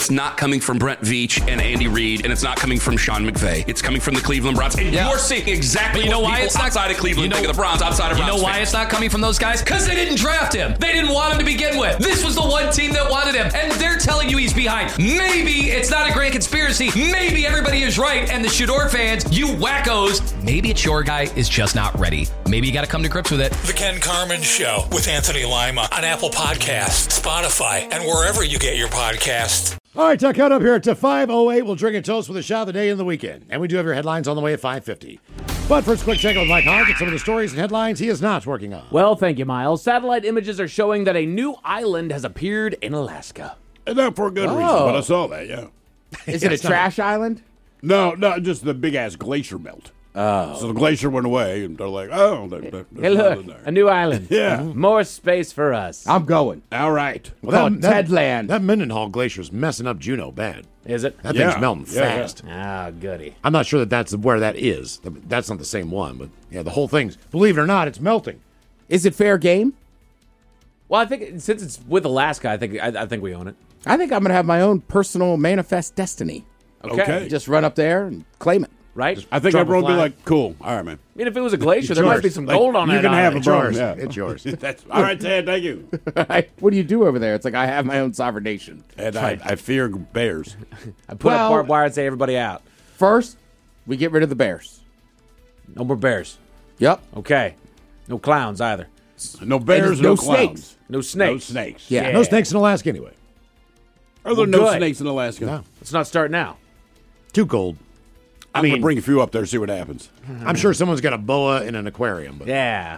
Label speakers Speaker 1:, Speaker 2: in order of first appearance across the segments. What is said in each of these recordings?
Speaker 1: it's not coming from Brent Veach and Andy Reid, and it's not coming from Sean McVay. It's coming from the Cleveland Browns. And you're seeing exactly what people outside of Cleveland think of the Browns, outside of Browns.
Speaker 2: You know why it's not coming from those guys? Because they didn't draft him. They didn't want him to begin with. This was the one team that wanted him, and they're telling you he's behind. Maybe it's not a grand conspiracy. Maybe everybody is right, and the Shador fans, you wackos, maybe it's your guy is just not ready. Maybe you got to come to grips with it.
Speaker 3: The Ken Carman Show with Anthony Lima on Apple Podcasts, Spotify, and wherever you get your podcasts.
Speaker 4: All right, Tuck, up here to 5:08. We'll drink and toast with a shot of the day and the weekend. And we do have your headlines on the way at 5:50. But first, quick check with Mike Hodge and some of the stories and headlines he is not working on.
Speaker 5: Well, thank you, Miles. Satellite images are showing that a new island has appeared in Alaska.
Speaker 6: And not for a good reason, but I saw that, yeah.
Speaker 5: Is it a trash island?
Speaker 6: No, just the big-ass glacier melt. Oh. So the glacier went away, and they're like,
Speaker 5: hey, look, a new island.
Speaker 6: Yeah.
Speaker 5: More space for us.
Speaker 7: I'm going.
Speaker 6: All right.
Speaker 4: Well,
Speaker 7: Tedland.
Speaker 4: That Mendenhall Glacier's messing up Juneau bad.
Speaker 5: Is it?
Speaker 4: That thing's melting fast.
Speaker 5: Ah, goody.
Speaker 4: I'm not sure that's where that is. That's not the same one, but yeah, the whole thing's, believe it or not, it's melting.
Speaker 7: Is it fair game?
Speaker 5: Well, I think since it's with Alaska, I think we own it.
Speaker 7: I think I'm going to have my own personal manifest destiny.
Speaker 6: Okay.
Speaker 7: Just run up there and claim it.
Speaker 5: Right?
Speaker 6: I think everyone would be like, cool. All right, man.
Speaker 5: I mean, if it was a glacier, there must be some gold on it.
Speaker 6: You can have it,
Speaker 4: It's
Speaker 6: bro.
Speaker 4: yours.
Speaker 6: Yeah.
Speaker 4: It's yours.
Speaker 6: All right, Ted, thank you.
Speaker 7: What do you do over there? It's like I have my own sovereign nation.
Speaker 6: And I fear bears.
Speaker 5: I put up barbed wire and say everybody out.
Speaker 7: First, we get rid of the bears.
Speaker 5: No more bears.
Speaker 7: Yep.
Speaker 5: Okay. No clowns either.
Speaker 6: No bears,
Speaker 7: no
Speaker 6: no clowns.
Speaker 7: snakes.
Speaker 5: No snakes.
Speaker 6: No snakes.
Speaker 7: Yeah.
Speaker 4: No snakes in Alaska anyway.
Speaker 6: Are there
Speaker 5: Well,
Speaker 6: no
Speaker 5: good.
Speaker 6: snakes in Alaska?
Speaker 4: No.
Speaker 5: Let's not start now.
Speaker 4: Too cold.
Speaker 6: I'm going to bring a few up there, see what happens.
Speaker 4: I'm sure someone's got a boa in an aquarium. But
Speaker 5: Yeah.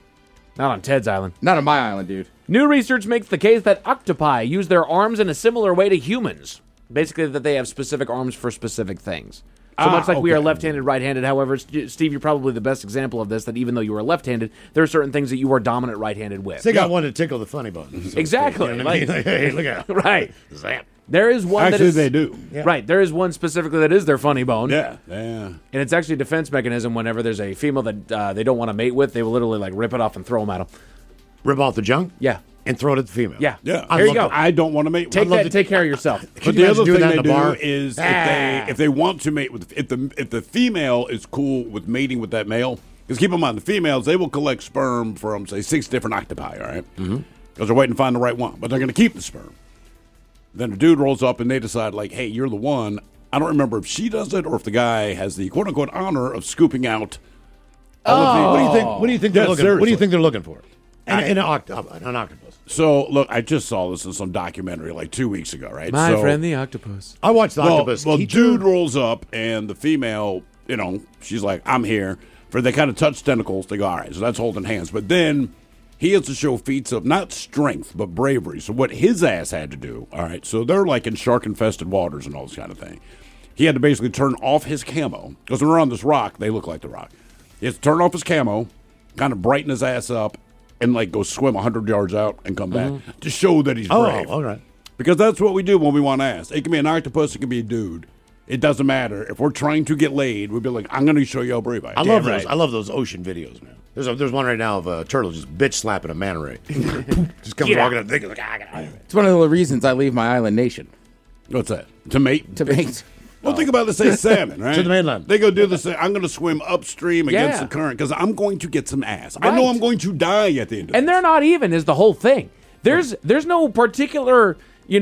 Speaker 5: Not on Ted's island.
Speaker 7: Not on my island, dude.
Speaker 5: New research makes the case that octopi use their arms in a similar way to humans. Basically, that they have specific arms for specific things. So much like we are left-handed, right-handed. However, Steve, you're probably the best example of this, that even though you are left-handed, there are certain things that you are dominant right-handed with.
Speaker 4: they got one to tickle the funny bone. So
Speaker 5: Exactly.
Speaker 4: You know what I mean? Like, hey, look out.
Speaker 5: Right.
Speaker 4: Zap.
Speaker 5: There is one
Speaker 6: Actually,
Speaker 5: that is...
Speaker 6: they do.
Speaker 4: Yeah.
Speaker 5: Right. There is one specifically that is their funny bone.
Speaker 6: Yeah.
Speaker 5: And it's actually a defense mechanism whenever there's a female that they don't want to mate with. They will literally like rip it off and throw them at them.
Speaker 4: Rip off the junk?
Speaker 5: Yeah.
Speaker 4: And throw it at the female.
Speaker 5: Yeah.
Speaker 6: Yeah.
Speaker 5: Here you go.
Speaker 6: I don't want to mate with
Speaker 5: Take
Speaker 6: them.
Speaker 5: that. Take care of yourself.
Speaker 6: But
Speaker 4: you
Speaker 6: the other
Speaker 4: imagine doing
Speaker 6: thing
Speaker 4: that
Speaker 6: they
Speaker 4: in
Speaker 6: do
Speaker 4: a bar?
Speaker 6: is if they want to mate with if the female is cool with mating with that male, because keep in mind the females, they will collect sperm from say 6 different octopi, all right? Mm-hmm. Because they're waiting to find the right one, but they're going to keep the sperm. Then the dude rolls up and they decide like, hey, you're the one. I don't remember if she does it or if the guy has the quote unquote honor of scooping out.
Speaker 4: What do you think? What do you think they're
Speaker 6: Yeah,
Speaker 4: looking?
Speaker 6: seriously.
Speaker 4: What do you think they're looking for? An octopus.
Speaker 6: So look, I just saw this in some documentary like 2 weeks ago, right?
Speaker 5: My
Speaker 6: so,
Speaker 5: friend the octopus.
Speaker 4: I watched the octopus.
Speaker 6: Well,
Speaker 4: teacher.
Speaker 6: dude rolls up, and the female, she's like, I'm here. For they kind of touch tentacles, they go, all right, so that's holding hands. But then he has to show feats of not strength, but bravery. So what his ass had to do, all right, so they're like in shark-infested waters and all this kind of thing. He had to basically turn off his camo, because when we're on this rock, they look like the rock. He has to turn off his camo, kind of brighten his ass up, and like go swim 100 yards out and come back to show that he's brave.
Speaker 4: Oh, all right.
Speaker 6: Because that's what we do when we want ass. It can be an octopus, it can be a dude. It doesn't matter. If we're trying to get laid, we'd be like, I'm going to show you how brave I am.
Speaker 4: I love those. I love those ocean videos, man. There's one right now of a turtle just bitch slapping a manta ray. Just comes walking up, thinking like,
Speaker 7: It's one of the reasons I leave my island nation.
Speaker 6: What's that? To mate?
Speaker 7: To mate.
Speaker 6: Well, think about this, say salmon, right?
Speaker 4: To the mainland.
Speaker 6: They go do this. I'm going to swim upstream against
Speaker 5: Yeah.
Speaker 6: the current because I'm going to get some ass.
Speaker 5: Right.
Speaker 6: I know I'm going to die at the end of
Speaker 5: And
Speaker 6: this.
Speaker 5: they're not even is the whole thing. There's no particular,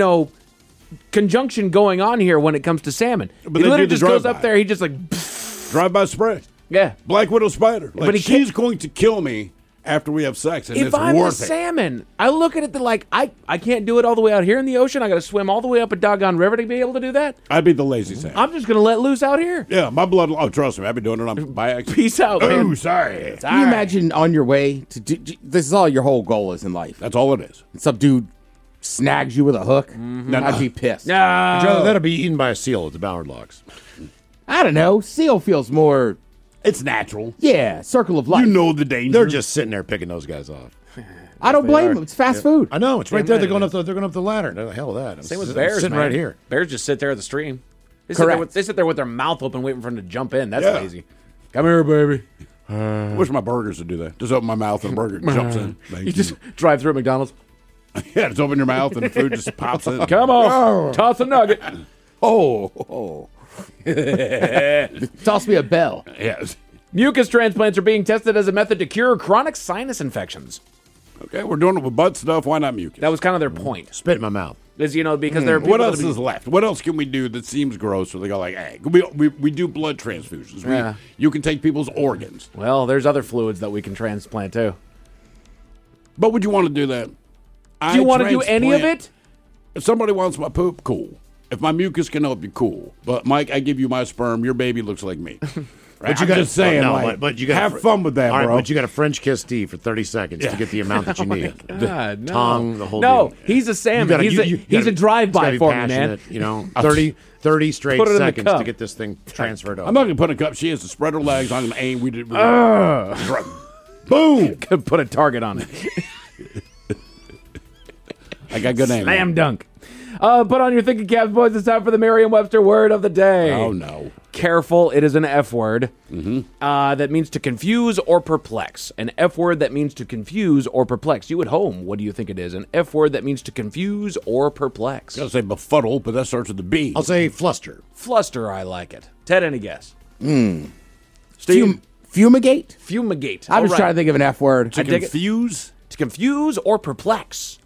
Speaker 5: conjunction going on here when it comes to salmon.
Speaker 6: But
Speaker 5: He
Speaker 6: they
Speaker 5: literally
Speaker 6: do the
Speaker 5: just goes
Speaker 6: drive-by.
Speaker 5: up there, he just like
Speaker 6: Drive-by spray.
Speaker 5: yeah.
Speaker 6: Black widow spider. Like,
Speaker 5: But he
Speaker 6: she's
Speaker 5: can't-
Speaker 6: going to kill me after we have sex, and
Speaker 5: If
Speaker 6: it's
Speaker 5: I'm a
Speaker 6: worth it.
Speaker 5: salmon, I look at it like I can't do it all the way out here in the ocean. I got to swim all the way up a doggone river to be able to do that.
Speaker 6: I'd be the lazy salmon.
Speaker 5: I'm just gonna let loose out here.
Speaker 6: Yeah, my blood. Oh, trust me, I've been doing it on by accident.
Speaker 5: Peace out, man.
Speaker 6: Oh, sorry.
Speaker 7: Can you imagine on your way to do, this is all your whole goal is in life.
Speaker 6: That's all it is.
Speaker 7: Some dude snags you with a hook. I'd be pissed.
Speaker 4: that'll be eaten by a seal at the Ballard Locks.
Speaker 7: I don't know. Seal feels more,
Speaker 6: It's natural.
Speaker 7: circle of life.
Speaker 6: You know the danger.
Speaker 4: They're just sitting there picking those guys off.
Speaker 7: I don't blame them. It's fast food.
Speaker 4: I know it's right there.
Speaker 5: right
Speaker 4: They're
Speaker 5: it
Speaker 4: going up the ladder. The hell of that.
Speaker 5: Same with
Speaker 4: I'm
Speaker 5: bears,
Speaker 4: sitting
Speaker 5: man.
Speaker 4: right here.
Speaker 5: Bears just sit there at the stream.
Speaker 7: Correct.
Speaker 5: They sit there with their mouth open, waiting for them to jump in. That's
Speaker 6: Yeah.
Speaker 5: lazy. Come here, baby.
Speaker 6: I wish my burgers would do that. Just open my mouth and a burger jumps in. Thank
Speaker 5: You just drive through at McDonald's.
Speaker 6: Yeah, just open your mouth and the food just pops in.
Speaker 5: Come on, toss a nugget.
Speaker 7: Oh. Toss me a bell.
Speaker 6: Yes.
Speaker 5: Mucus transplants are being tested as a method to cure chronic sinus infections.
Speaker 6: Okay, we're doing it with butt stuff. Why not mucus?
Speaker 5: That was kind of their point.
Speaker 4: Spit in my mouth.
Speaker 5: Is, because there are people
Speaker 6: What else
Speaker 5: that
Speaker 6: is left? What else can we do that seems gross? Where they go like, hey, we do blood transfusions. You can take people's organs.
Speaker 5: Well, there's other fluids that we can transplant too.
Speaker 6: But would you want to do that?
Speaker 5: Do you want to do any of it?
Speaker 6: If somebody wants my poop, cool. If my mucus can help you, cool. But Mike, I give you my sperm. Your baby looks like me.
Speaker 4: But you
Speaker 6: I'm just saying,
Speaker 4: but you got
Speaker 6: have fun with that,
Speaker 4: all right,
Speaker 6: bro.
Speaker 4: But you got to French kiss Steve for 30 seconds to get the amount that you need.
Speaker 5: God, no.
Speaker 4: Tongue, the whole
Speaker 5: No,
Speaker 4: deal.
Speaker 5: he's a salmon.
Speaker 4: You gotta-
Speaker 5: He's a drive-by for me, man.
Speaker 4: 30 straight
Speaker 5: Put it in the
Speaker 4: seconds
Speaker 5: cup.
Speaker 4: to get this thing transferred over.
Speaker 6: I'm not going to put a cup. She has to spread her legs. I'm going to aim.
Speaker 5: Boom! Could put a target on it.
Speaker 6: I got good aim.
Speaker 5: Slam dunk. Put on your thinking caps, boys. It's time for the Merriam-Webster word of the day.
Speaker 6: Oh, no.
Speaker 5: Careful, it is an F word that means to confuse or perplex. An F word that means to confuse or perplex. You at home, what do you think it is? An F word that means to confuse or perplex.
Speaker 6: I was going to say befuddle, but that starts with the B.
Speaker 4: I'll say fluster.
Speaker 5: Fluster, I like it. Ted, any guess? Steve?
Speaker 7: Fumigate?
Speaker 5: Fumigate.
Speaker 7: I'm just trying to think of an F word.
Speaker 6: to confuse?
Speaker 5: To confuse or perplex.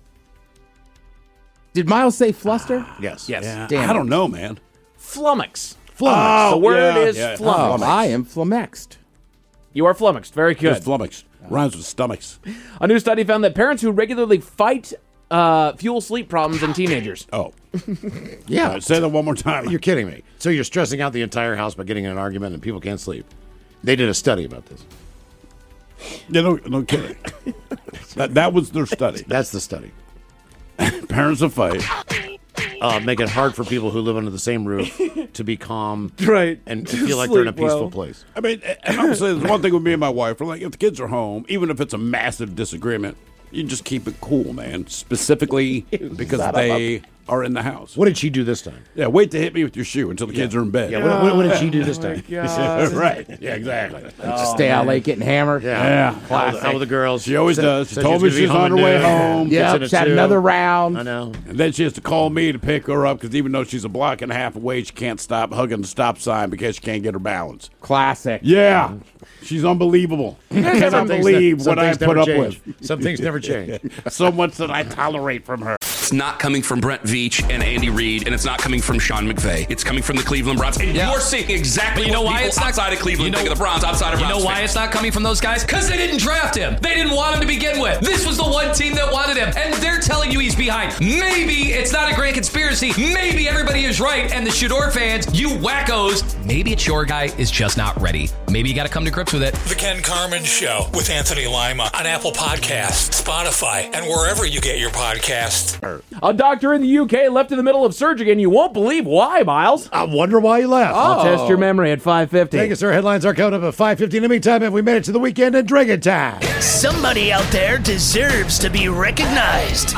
Speaker 7: Did Miles say fluster?
Speaker 4: Yes.
Speaker 5: Yes.
Speaker 6: Yeah,
Speaker 7: Damn
Speaker 6: I
Speaker 7: it.
Speaker 6: don't know, man.
Speaker 5: Flummox.
Speaker 6: Oh,
Speaker 5: The word
Speaker 6: yeah,
Speaker 5: is
Speaker 6: yeah.
Speaker 5: flummox.
Speaker 7: Oh, I am flummoxed.
Speaker 5: You are flummoxed. Very good.
Speaker 6: Just flummoxed. Rhymes with stomachs.
Speaker 5: A new study found that parents who regularly fight fuel sleep problems in teenagers.
Speaker 6: Oh.
Speaker 7: Yeah.
Speaker 6: All right, say that one more time.
Speaker 4: You're kidding me. So you're stressing out the entire house by getting in an argument and people can't sleep. They did a study about this.
Speaker 6: Yeah, no kidding. that was their study.
Speaker 4: That's the study.
Speaker 6: Parents will fight.
Speaker 4: Make it hard for people who live under the same roof to be calm
Speaker 5: Right.
Speaker 4: and to feel like they're in a
Speaker 5: Sleep
Speaker 4: peaceful
Speaker 5: well.
Speaker 4: place.
Speaker 6: I mean, and I'm saying there's one thing with me and my wife. We're like, if the kids are home, even if it's a massive disagreement, you just keep it cool, man. Specifically because they are in the house.
Speaker 4: What did she do this time?
Speaker 6: Yeah, wait to hit me with your shoe until the kids are in bed.
Speaker 4: Yeah, what did she do this time?
Speaker 6: Right. Yeah, exactly.
Speaker 7: Stay out late getting hammered.
Speaker 6: Yeah.
Speaker 4: How were the girls?
Speaker 6: She always does. She
Speaker 4: said
Speaker 6: told
Speaker 4: she
Speaker 6: me
Speaker 4: was gonna
Speaker 6: she's
Speaker 4: be
Speaker 6: on her
Speaker 4: home
Speaker 6: way
Speaker 4: at noon.
Speaker 6: home.
Speaker 4: Yeah.
Speaker 7: Yep,
Speaker 4: Gets
Speaker 7: she
Speaker 4: in
Speaker 7: had
Speaker 4: at 2.
Speaker 7: another round.
Speaker 4: I know.
Speaker 6: And then she has to call me to pick her up because even though she's a block and a half away, she can't stop hugging the stop sign because she can't get her balance.
Speaker 7: Classic.
Speaker 6: Yeah. She's unbelievable. I cannot believe what I put up with.
Speaker 4: Some things never change.
Speaker 6: So much that I tolerate from her.
Speaker 1: It's not coming from Brent Veach and Andy Reid, and it's not coming from Sean McVay. It's coming from the Cleveland Browns. And you're seeing exactly
Speaker 2: But you know
Speaker 1: what
Speaker 2: why
Speaker 1: people
Speaker 2: it's not
Speaker 1: outside of Cleveland think of the Browns, outside of
Speaker 2: You
Speaker 1: Browns
Speaker 2: know why
Speaker 1: fans.
Speaker 2: it's not coming from those guys? Because they didn't draft him. They didn't want him to begin with. This was the one team that wanted him, and they're telling you he's behind. Maybe it's not a grand conspiracy. Maybe everybody is right, and the Shador fans, you wackos, maybe it's your guy is just not ready. Maybe you got to come to grips with it.
Speaker 3: The Ken Carmen Show with Anthony Lima on Apple Podcasts, Spotify, and wherever you get your podcasts.
Speaker 5: A doctor in the UK left in the middle of surgery, and you won't believe why, Miles.
Speaker 4: I wonder why you left.
Speaker 5: I'll test your memory at 5:50.
Speaker 4: Thank you, sir. Headlines are coming up at 5:50. In the meantime, have we made it to the weekend and drinking time?
Speaker 8: Somebody out there deserves to be recognized.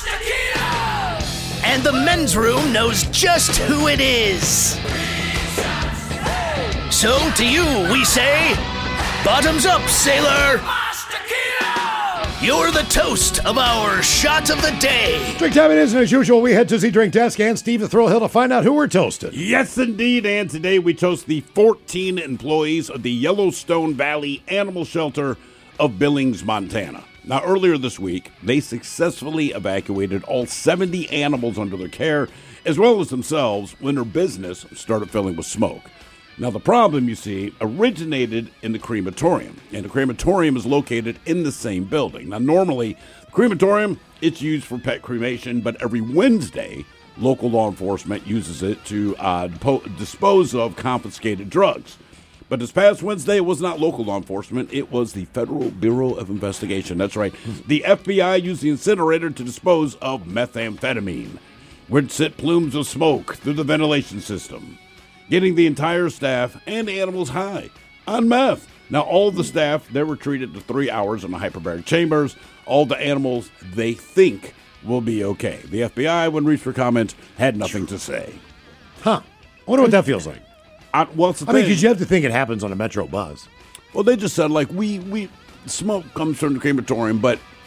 Speaker 8: And the men's room knows just who it is. So to you, we say, bottoms up, sailor. You're the toast of our shot of the day.
Speaker 4: Drink time it is, and as usual, we head to the drink desk and Steve the Thrill Hill to find out who we're toasting.
Speaker 6: Yes, indeed. And today we toast the 14 employees of the Yellowstone Valley Animal Shelter of Billings, Montana. Now, earlier this week, they successfully evacuated all 70 animals under their care, as well as themselves, when their business started filling with smoke. Now, the problem, you see, originated in the crematorium, and the crematorium is located in the same building. Now, normally, the crematorium, it's used for pet cremation, but every Wednesday, local law enforcement uses it to dispose of confiscated drugs. But this past Wednesday, it was not local law enforcement. It was the Federal Bureau of Investigation. That's right. The FBI used the incinerator to dispose of methamphetamine, which sent plumes of smoke through the ventilation system, getting the entire staff and animals high on meth. Now, all the staff, they were treated to 3 hours in the hyperbaric chambers. All the animals, they think, will be okay. The FBI, when reached for comment, had nothing to say.
Speaker 4: Huh. I wonder what that feels like.
Speaker 6: Well, it's the
Speaker 4: I mean,
Speaker 6: thing.
Speaker 4: because you have to think it happens on a Metro bus.
Speaker 6: Well, they just said, like, we smoke comes from the crematorium, but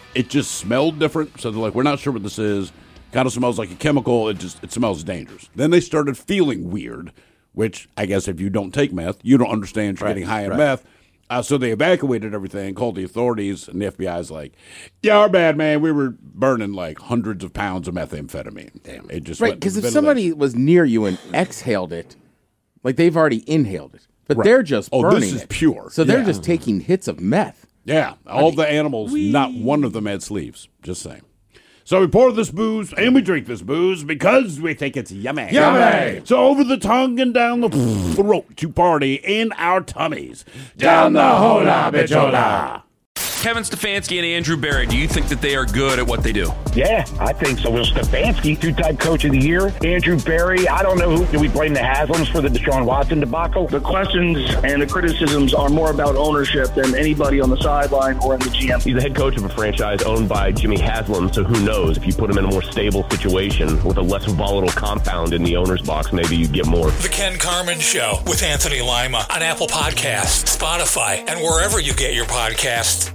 Speaker 6: it just smelled different. So they're like, we're not sure what this is. Kind of smells like a chemical. It smells dangerous. Then they started feeling weird, which I guess if you don't take meth, you don't understand you're getting high in meth. So they evacuated everything, called the authorities, and the FBI's like, yeah, our bad, man. We were burning like hundreds of pounds of methamphetamine. Damn. It just
Speaker 7: because if somebody was near you and exhaled it, like they've already inhaled it, but they're just burning it.
Speaker 6: Oh, this is pure.
Speaker 7: So they're just taking hits of meth.
Speaker 6: Yeah, all the animals, not one of them had sleeves. Just saying. So we pour this booze and we drink this booze because we think it's yummy.
Speaker 4: Yummy!
Speaker 6: So over the tongue and down the throat to party in our tummies.
Speaker 4: Down the hola bichola.
Speaker 1: Kevin Stefanski and Andrew Berry, do you think that they are good at what they do?
Speaker 9: Yeah, I think so. Well, Stefanski, two-time coach of the year. Andrew Berry, I don't know do we blame the Haslams for the Deshaun Watson debacle?
Speaker 10: The questions and the criticisms are more about ownership than anybody on the sideline or in the GM.
Speaker 11: He's the head coach of a franchise owned by Jimmy Haslam, so who knows? If you put him in a more stable situation with a less volatile compound in the owner's box, maybe you get more.
Speaker 3: The Ken Carman Show with Anthony Lima on Apple Podcasts, Spotify, and wherever you get your podcasts.